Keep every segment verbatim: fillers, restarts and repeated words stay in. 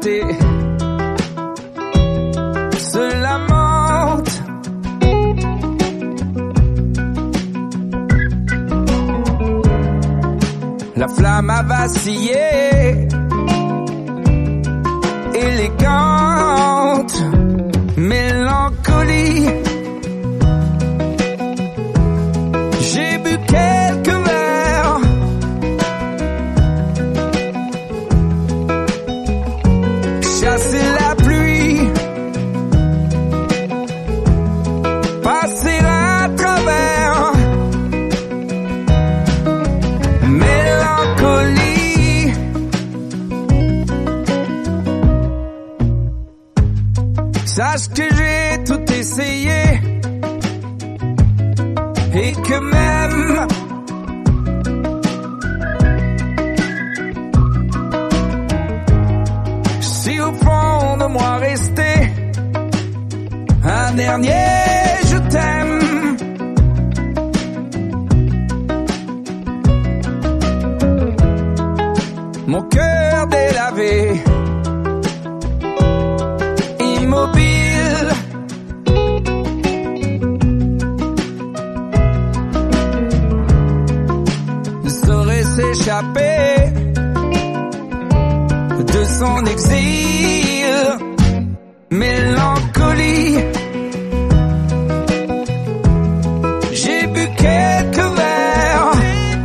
côté se lamente. La flamme a vacillé, élégante mélancolie. J'ai bu quelques verres, chassé la pluie, passé à travers. Mélancolie, sache que j'ai tout essayé et que même si au fond de moi restait un dernier je t'aime, mon cœur délavé, immobile, ne saurait s'échapper de son exil. Mélancolie, j'ai bu quelques verres,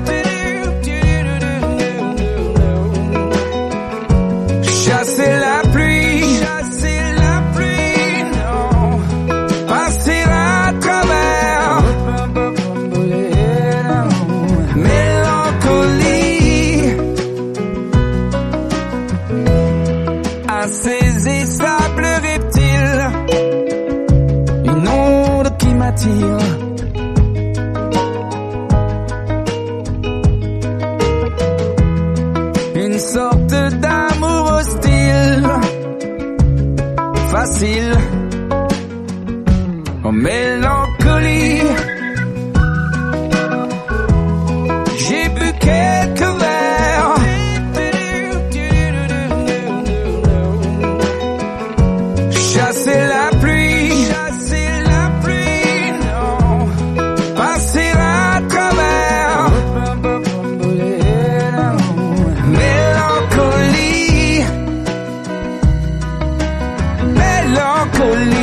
chasser la pluie, chasser la pluie, non, passer à travers. Mélancolie, insaisissable reptile, une onde qui m'attire. Une sorte d'amour hostile, facile, en mélancolie. J'ai bu quelques verres, chassé la pluie, chassé la pluie, non, passer à travers. Mélancolie, mélancolie.